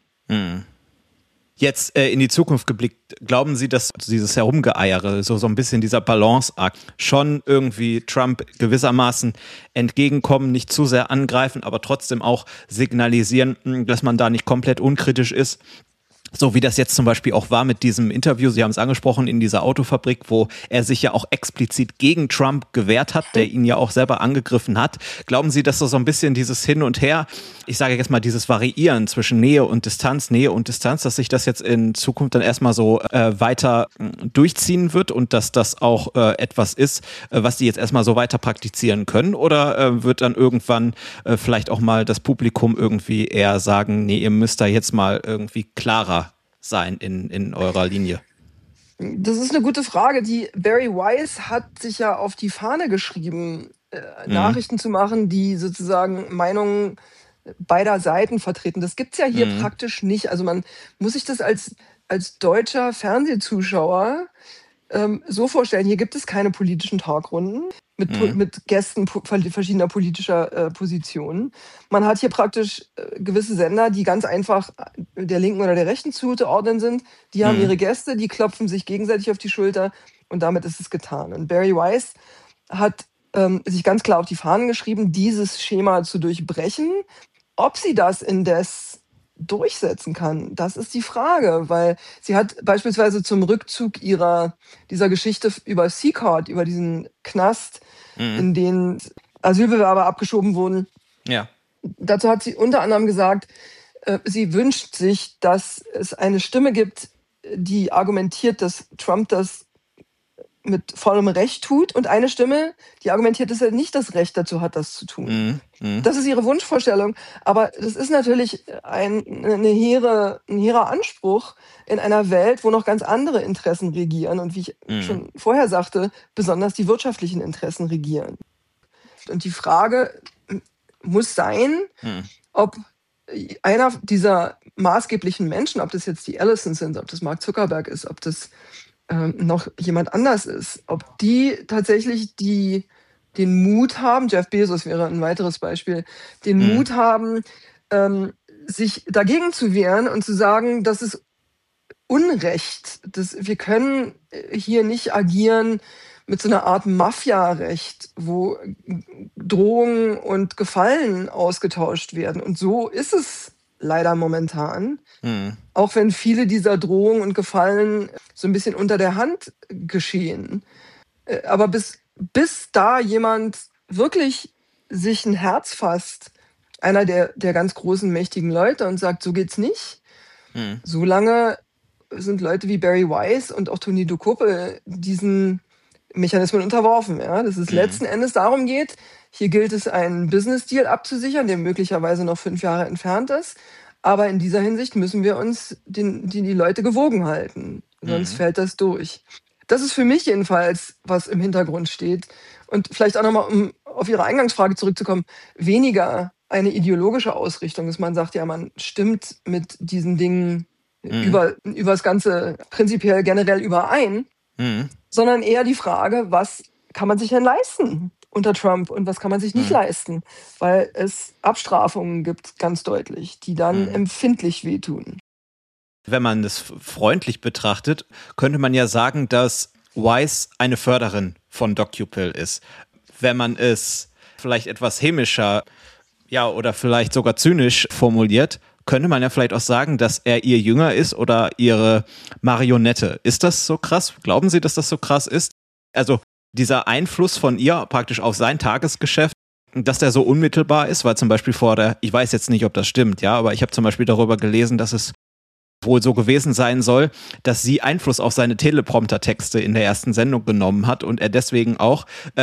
Speaker 1: Jetzt in die Zukunft geblickt, glauben Sie, dass dieses Herumgeeiere, so ein bisschen dieser Balanceakt, schon irgendwie Trump gewissermaßen entgegenkommen, nicht zu sehr angreifen, aber trotzdem auch signalisieren, dass man da nicht komplett unkritisch ist? So wie das jetzt zum Beispiel auch war mit diesem Interview, Sie haben es angesprochen, in dieser Autofabrik, wo er sich ja auch explizit gegen Trump gewehrt hat, der ihn ja auch selber angegriffen hat. Glauben Sie, dass so ein bisschen dieses Hin und Her, ich sage jetzt mal dieses Variieren zwischen Nähe und Distanz, dass sich das jetzt in Zukunft dann erstmal so weiter durchziehen wird und dass das auch etwas ist, was die jetzt erstmal so weiter praktizieren können? Oder wird dann irgendwann vielleicht auch mal das Publikum irgendwie eher sagen, nee, ihr müsst da jetzt mal irgendwie klarer sein in eurer Linie?
Speaker 2: Das ist eine gute Frage. Die Barry Weiss hat sich ja auf die Fahne geschrieben, Nachrichten zu machen, die sozusagen Meinungen beider Seiten vertreten. Das gibt's ja hier praktisch nicht. Also man muss sich das als deutscher Fernsehzuschauer so vorstellen, hier gibt es keine politischen Talkrunden mit Gästen verschiedener politischer Positionen. Man hat hier praktisch gewisse Sender, die ganz einfach der linken oder der rechten zuzuordnen sind. Die haben ihre Gäste, die klopfen sich gegenseitig auf die Schulter und damit ist es getan. Und Barry Weiss hat sich ganz klar auf die Fahnen geschrieben, dieses Schema zu durchbrechen. Ob sie das indes durchsetzen kann, das ist die Frage, weil sie hat beispielsweise zum Rückzug dieser Geschichte über Seacourt, über diesen Knast, in den Asylbewerber abgeschoben wurden.
Speaker 1: Ja.
Speaker 2: Dazu hat sie unter anderem gesagt, sie wünscht sich, dass es eine Stimme gibt, die argumentiert, dass Trump das mit vollem Recht tut und eine Stimme, die argumentiert, dass er nicht das Recht dazu hat, das zu tun. Das ist ihre Wunschvorstellung, aber das ist natürlich ein hehrer Anspruch in einer Welt, wo noch ganz andere Interessen regieren und wie ich schon vorher sagte, besonders die wirtschaftlichen Interessen regieren. Und die Frage muss sein, ob einer dieser maßgeblichen Menschen, ob das jetzt die Allisons sind, ob das Mark Zuckerberg ist, ob das noch jemand anders ist, ob die tatsächlich den Mut haben, Jeff Bezos wäre ein weiteres Beispiel, den Mut haben, sich dagegen zu wehren und zu sagen, das ist Unrecht. Wir können hier nicht agieren mit so einer Art Mafia-Recht, wo Drohungen und Gefallen ausgetauscht werden. Und so ist es leider momentan. Auch wenn viele dieser Drohungen und Gefallen so ein bisschen unter der Hand geschehen. Aber bis da jemand wirklich sich ein Herz fasst, einer der ganz großen, mächtigen Leute und sagt, so geht's nicht, so lange sind Leute wie Barry Weiss und auch Tony Dokoupil diesen Mechanismen unterworfen. Ja? Dass es letzten Endes darum geht, hier gilt es, einen Business-Deal abzusichern, der möglicherweise noch 5 Jahre entfernt ist. Aber in dieser Hinsicht müssen wir uns die Leute gewogen halten. Sonst fällt das durch. Das ist für mich jedenfalls, was im Hintergrund steht. Und vielleicht auch nochmal, um auf Ihre Eingangsfrage zurückzukommen, weniger eine ideologische Ausrichtung, dass man sagt, ja, man stimmt mit diesen Dingen über das Ganze prinzipiell generell überein, sondern eher die Frage, was kann man sich denn leisten unter Trump und was kann man sich nicht leisten, weil es Abstrafungen gibt, ganz deutlich, die dann empfindlich wehtun.
Speaker 1: Wenn man es freundlich betrachtet, könnte man ja sagen, dass Weiss eine Förderin von DocuPill ist. Wenn man es vielleicht etwas hämischer, ja, oder vielleicht sogar zynisch formuliert, könnte man ja vielleicht auch sagen, dass er ihr Jünger ist oder ihre Marionette. Ist das so krass? Glauben Sie, dass das so krass ist? Also dieser Einfluss von ihr praktisch auf sein Tagesgeschäft, dass der so unmittelbar ist, weil zum Beispiel ich weiß jetzt nicht, ob das stimmt, ja, aber ich habe zum Beispiel darüber gelesen, dass es wohl so gewesen sein soll, dass sie Einfluss auf seine Teleprompter-Texte in der ersten Sendung genommen hat und er deswegen auch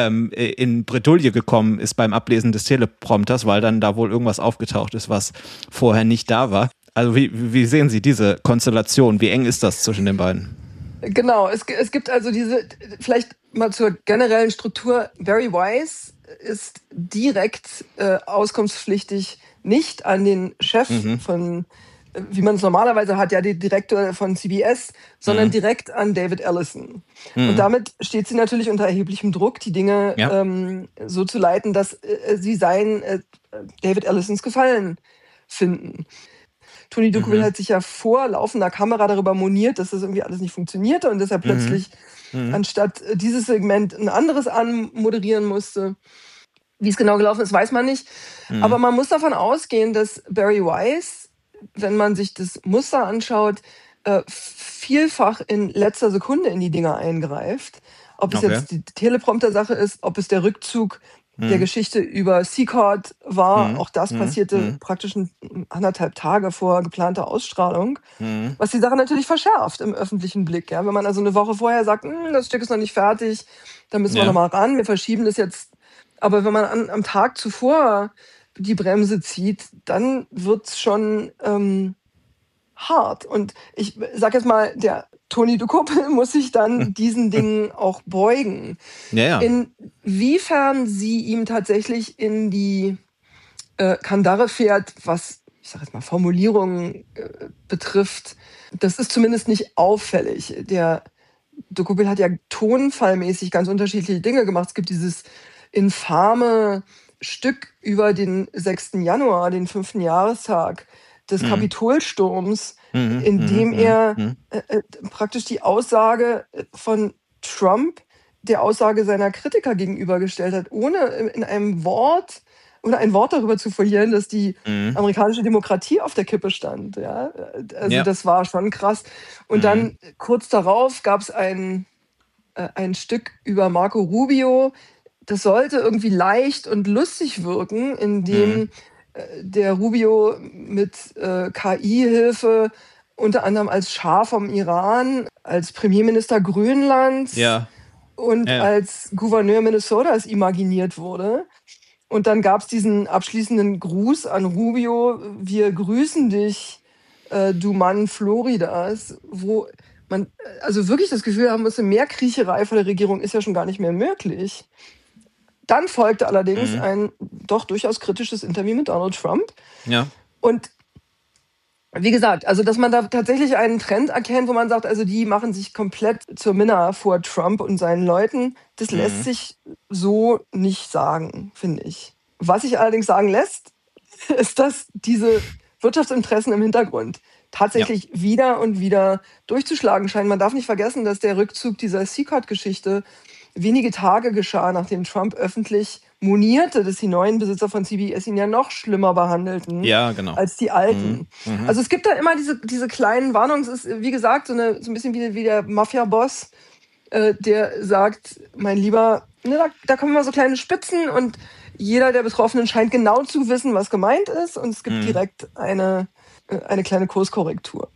Speaker 1: in Bredouille gekommen ist beim Ablesen des Teleprompters, weil dann da wohl irgendwas aufgetaucht ist, was vorher nicht da war. Also wie sehen Sie diese Konstellation? Wie eng ist das zwischen den beiden?
Speaker 2: Genau, es gibt also vielleicht mal zur generellen Struktur, Barry Weiss ist direkt auskunftspflichtig nicht an den Chef von, wie man es normalerweise hat, ja, die Direktor von CBS, sondern direkt an David Ellison. Und damit steht sie natürlich unter erheblichem Druck, die Dinge so zu leiten, dass sie David Ellisons Gefallen finden. Tony DoCoupil hat sich ja vor laufender Kamera darüber moniert, dass das irgendwie alles nicht funktionierte und deshalb plötzlich anstatt dieses Segment ein anderes anmoderieren musste. Wie es genau gelaufen ist, weiß man nicht. Aber man muss davon ausgehen, dass Barry Weiss, wenn man sich das Muster anschaut, vielfach in letzter Sekunde in die Dinger eingreift. Ob es jetzt die Teleprompter-Sache ist, ob es der Rückzug der Geschichte über Secord war. Auch das passierte praktisch 1,5 Tage vor geplanter Ausstrahlung. Was die Sache natürlich verschärft im öffentlichen Blick. Ja? Wenn man also eine Woche vorher sagt, das Stück ist noch nicht fertig, dann müssen wir noch mal ran, wir verschieben das jetzt. Aber wenn man am Tag zuvor die Bremse zieht, dann wird's schon hart. Und ich sage jetzt mal, der Tony DoCoupil muss sich dann diesen Dingen auch beugen.
Speaker 1: Ja.
Speaker 2: Inwiefern sie ihm tatsächlich in die Kandare fährt, was, ich sage jetzt mal, Formulierungen betrifft, das ist zumindest nicht auffällig. Der DoCoupil hat ja tonfallmäßig ganz unterschiedliche Dinge gemacht. Es gibt dieses infame Stück über den 6. Januar, den 5. Jahrestag des Kapitolsturms, in dem er praktisch die Aussage von Trump der Aussage seiner Kritiker gegenübergestellt hat, ohne in einem Wort oder ein Wort darüber zu verlieren, dass die amerikanische Demokratie auf der Kippe stand. Ja? Also das war schon krass. Und dann kurz darauf gab es ein Stück über Marco Rubio. Das sollte irgendwie leicht und lustig wirken, indem der Rubio mit KI-Hilfe unter anderem als Schah vom Iran, als Premierminister Grönlands und als Gouverneur Minnesotas imaginiert wurde. Und dann gab es diesen abschließenden Gruß an Rubio: Wir grüßen dich, du Mann Floridas, wo man also wirklich das Gefühl haben musste, mehr Kriecherei vor der Regierung ist ja schon gar nicht mehr möglich. Dann folgte allerdings ein doch durchaus kritisches Interview mit Donald Trump. Ja. Und wie gesagt, also dass man da tatsächlich einen Trend erkennt, wo man sagt, also die machen sich komplett zur Minna vor Trump und seinen Leuten, das lässt sich so nicht sagen, finde ich. Was sich allerdings sagen lässt, ist, dass diese Wirtschaftsinteressen im Hintergrund tatsächlich wieder und wieder durchzuschlagen scheinen. Man darf nicht vergessen, dass der Rückzug dieser Secord-Geschichte wenige Tage geschah, nachdem Trump öffentlich monierte, dass die neuen Besitzer von CBS ihn ja noch schlimmer behandelten als die alten. Also es gibt da immer diese kleinen Warnungen. Es ist, wie gesagt, so ein bisschen wie der Mafia-Boss, der sagt, mein Lieber, da kommen immer so kleine Spitzen und jeder der Betroffenen scheint genau zu wissen, was gemeint ist, und es gibt direkt eine kleine Kurskorrektur.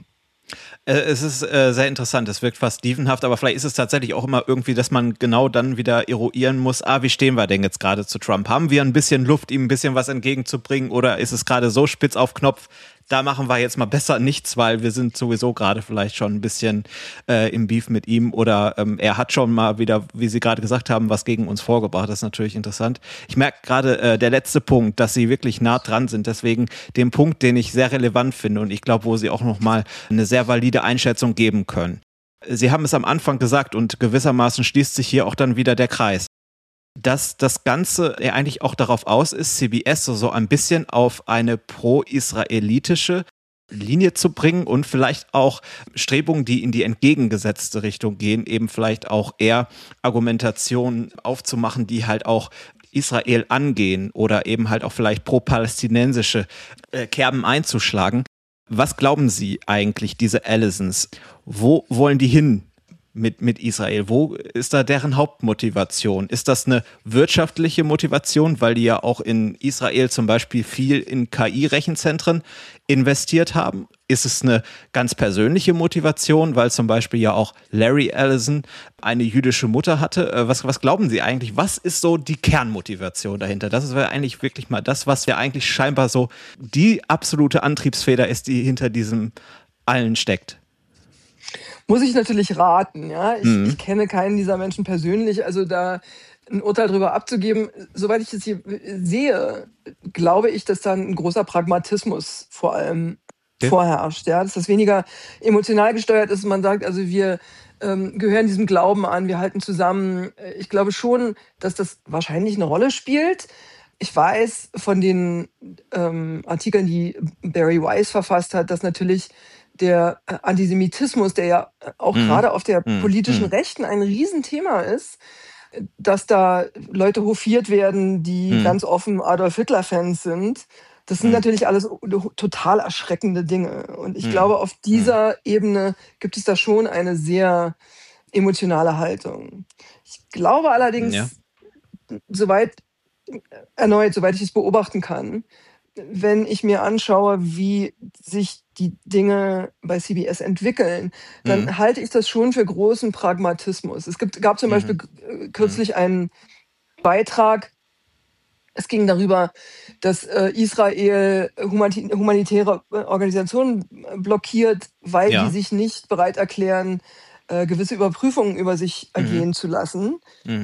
Speaker 1: Es ist sehr interessant, es wirkt fast dievenhaft, aber vielleicht ist es tatsächlich auch immer irgendwie, dass man genau dann wieder eruieren muss, wie stehen wir denn jetzt gerade zu Trump? Haben wir ein bisschen Luft, ihm ein bisschen was entgegenzubringen, oder ist es gerade so spitz auf Knopf, da machen wir jetzt mal besser nichts, weil wir sind sowieso gerade vielleicht schon ein bisschen im Beef mit ihm oder er hat schon mal wieder, wie Sie gerade gesagt haben, was gegen uns vorgebracht. Das ist natürlich interessant. Ich merke gerade der letzte Punkt, dass Sie wirklich nah dran sind. Deswegen den Punkt, den ich sehr relevant finde und ich glaube, wo Sie auch nochmal eine sehr valide Einschätzung geben können. Sie haben es am Anfang gesagt und gewissermaßen schließt sich hier auch dann wieder der Kreis, dass das Ganze ja eigentlich auch darauf aus ist, CBS so ein bisschen auf eine pro-israelitische Linie zu bringen und vielleicht auch Strebungen, die in die entgegengesetzte Richtung gehen, eben vielleicht auch eher Argumentationen aufzumachen, die halt auch Israel angehen oder eben halt auch vielleicht pro-palästinensische Kerben einzuschlagen. Was glauben Sie eigentlich, diese Allisons? Wo wollen die hin mit Israel? Wo ist da deren Hauptmotivation? Ist das eine wirtschaftliche Motivation, weil die ja auch in Israel zum Beispiel viel in KI-Rechenzentren investiert haben? Ist es eine ganz persönliche Motivation, weil zum Beispiel ja auch Larry Ellison eine jüdische Mutter hatte? Was glauben Sie eigentlich? Was ist so die Kernmotivation dahinter? Das ist eigentlich wirklich mal das, was ja eigentlich scheinbar so die absolute Antriebsfeder ist, die hinter diesem allen steckt.
Speaker 2: Muss ich natürlich raten, ja. Ich kenne keinen dieser Menschen persönlich, also da ein Urteil darüber abzugeben. Soweit ich es hier sehe, glaube ich, dass da ein großer Pragmatismus vor allem vorherrscht, ja. Dass das weniger emotional gesteuert ist. Man sagt, also wir gehören diesem Glauben an, wir halten zusammen. Ich glaube schon, dass das wahrscheinlich eine Rolle spielt. Ich weiß von den Artikeln, die Barry Weiss verfasst hat, dass natürlich der Antisemitismus, der ja auch gerade auf der politischen Rechten ein Riesenthema ist, dass da Leute hofiert werden, die ganz offen Adolf Hitler-Fans sind. Das sind natürlich alles total erschreckende Dinge. Und ich glaube, auf dieser Ebene gibt es da schon eine sehr emotionale Haltung. Ich glaube allerdings, soweit ich es beobachten kann, wenn ich mir anschaue, wie sich die Dinge bei CBS entwickeln, dann halte ich das schon für großen Pragmatismus. Gab zum Beispiel kürzlich einen Beitrag, es ging darüber, dass Israel humanitäre Organisationen blockiert, weil die sich nicht bereit erklären, gewisse Überprüfungen über sich ergehen zu lassen,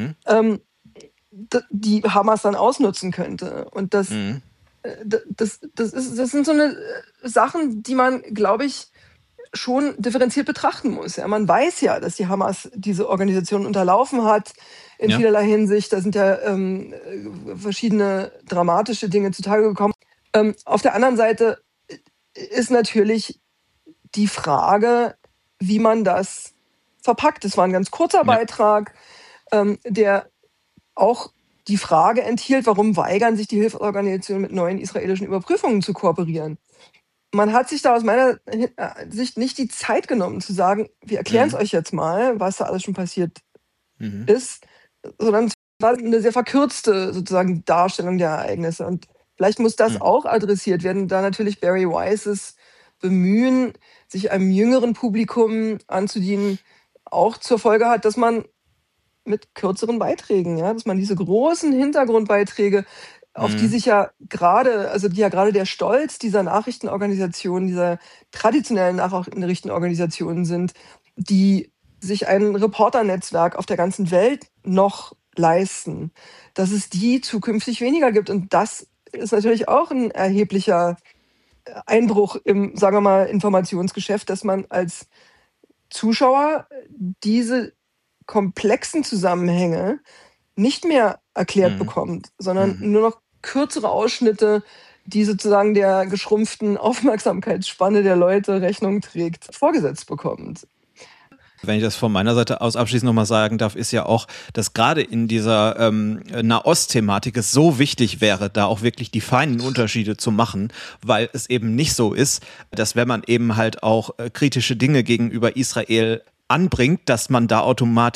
Speaker 2: die Hamas dann ausnutzen könnte. Und das sind so eine Sachen, die man, glaube ich, schon differenziert betrachten muss. Ja, man weiß ja, dass die Hamas diese Organisation unterlaufen hat in vielerlei Hinsicht. Da sind ja verschiedene dramatische Dinge zutage gekommen. Auf der anderen Seite ist natürlich die Frage, wie man das verpackt. Es war ein ganz kurzer Beitrag, der auch die Frage enthielt, warum weigern sich die Hilfsorganisationen mit neuen israelischen Überprüfungen zu kooperieren. Man hat sich da aus meiner Sicht nicht die Zeit genommen zu sagen, wir erklären es euch jetzt mal, was da alles schon passiert ist, sondern es war eine sehr verkürzte sozusagen Darstellung der Ereignisse. Und vielleicht muss das auch adressiert werden, da natürlich Barry Weisses Bemühen, sich einem jüngeren Publikum anzudienen, auch zur Folge hat, dass man mit kürzeren Beiträgen, ja, dass man diese großen Hintergrundbeiträge, auf die sich ja gerade, also die ja gerade der Stolz dieser Nachrichtenorganisationen, dieser traditionellen Nachrichtenorganisationen sind, die sich ein Reporternetzwerk auf der ganzen Welt noch leisten, dass es die zukünftig weniger gibt. Und das ist natürlich auch ein erheblicher Einbruch im, sagen wir mal, Informationsgeschäft, dass man als Zuschauer diese komplexen Zusammenhänge nicht mehr erklärt bekommt, sondern nur noch kürzere Ausschnitte, die sozusagen der geschrumpften Aufmerksamkeitsspanne der Leute Rechnung trägt, vorgesetzt bekommt.
Speaker 1: Wenn ich das von meiner Seite aus abschließend nochmal sagen darf, ist ja auch, dass gerade in dieser Nahost-Thematik es so wichtig wäre, da auch wirklich die feinen Unterschiede zu machen, weil es eben nicht so ist, dass wenn man eben halt auch kritische Dinge gegenüber Israel anbringt, dass man da automatisch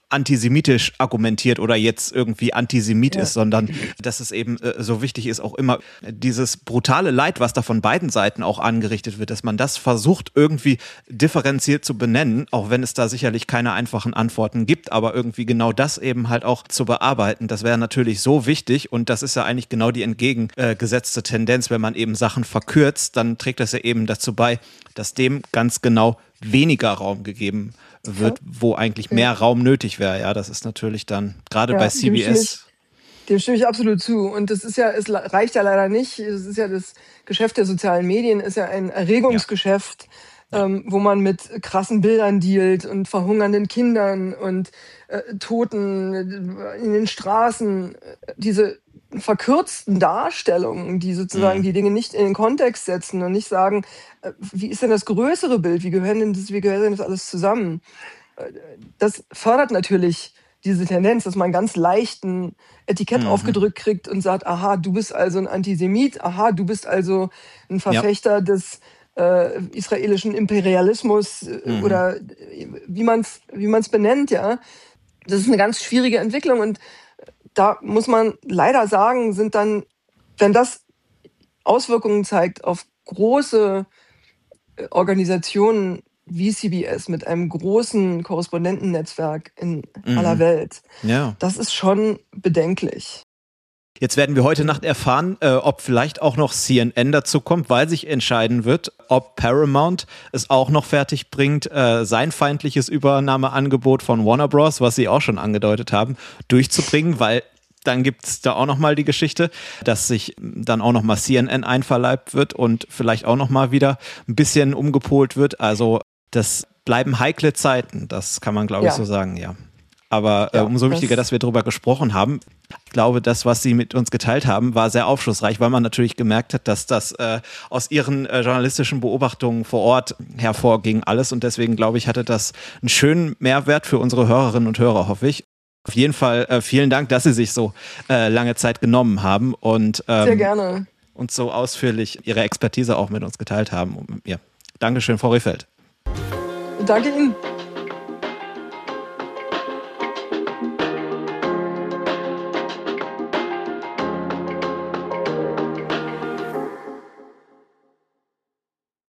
Speaker 1: antisemitisch argumentiert oder jetzt irgendwie Antisemit ist, sondern dass es eben so wichtig ist, auch immer dieses brutale Leid, was da von beiden Seiten auch angerichtet wird, dass man das versucht irgendwie differenziert zu benennen, auch wenn es da sicherlich keine einfachen Antworten gibt, aber irgendwie genau das eben halt auch zu bearbeiten, das wäre natürlich so wichtig und das ist ja eigentlich genau die entgegengesetzte Tendenz, wenn man eben Sachen verkürzt, dann trägt das ja eben dazu bei, dass dem ganz genau weniger Raum gegeben wird, wo eigentlich mehr Raum nötig wäre. Ja, das ist natürlich dann gerade bei CBS.
Speaker 2: Dem stimme ich absolut zu. Und das ist ja, es reicht ja leider nicht. Es ist ja das Geschäft der sozialen Medien, ist ja ein Erregungsgeschäft, wo man mit krassen Bildern dealt und verhungernden Kindern und Toten in den Straßen. Diese verkürzten Darstellungen, die sozusagen die Dinge nicht in den Kontext setzen und nicht sagen, wie ist denn das größere Bild, wie gehört denn das alles zusammen? Das fördert natürlich diese Tendenz, dass man ganz leicht ein Etikett aufgedrückt kriegt und sagt, aha, du bist also ein Antisemit, aha, du bist also ein Verfechter des israelischen Imperialismus oder wie man's benennt, ja. Das ist eine ganz schwierige Entwicklung und da muss man leider sagen, sind dann, wenn das Auswirkungen zeigt auf große Organisationen wie CBS mit einem großen Korrespondentennetzwerk in aller Welt, das ist schon bedenklich.
Speaker 1: Jetzt werden wir heute Nacht erfahren, ob vielleicht auch noch CNN dazu kommt, weil sich entscheiden wird, ob Paramount es auch noch fertig bringt, sein feindliches Übernahmeangebot von Warner Bros., was sie auch schon angedeutet haben, durchzubringen, weil dann gibt es da auch nochmal die Geschichte, dass sich dann auch nochmal CNN einverleibt wird und vielleicht auch nochmal wieder ein bisschen umgepolt wird. Also das bleiben heikle Zeiten, das kann man, glaube ich, so sagen, ja. Aber umso wichtiger, dass wir darüber gesprochen haben. Ich glaube, das, was Sie mit uns geteilt haben, war sehr aufschlussreich, weil man natürlich gemerkt hat, dass das aus Ihren journalistischen Beobachtungen vor Ort hervorging alles. Und deswegen, glaube ich, hatte das einen schönen Mehrwert für unsere Hörerinnen und Hörer, hoffe ich. Auf jeden Fall vielen Dank, dass Sie sich so lange Zeit genommen haben und
Speaker 2: sehr gerne.
Speaker 1: Und so ausführlich Ihre Expertise auch mit uns geteilt haben. Ja. Dankeschön, Frau Rehfeld.
Speaker 2: Danke Ihnen.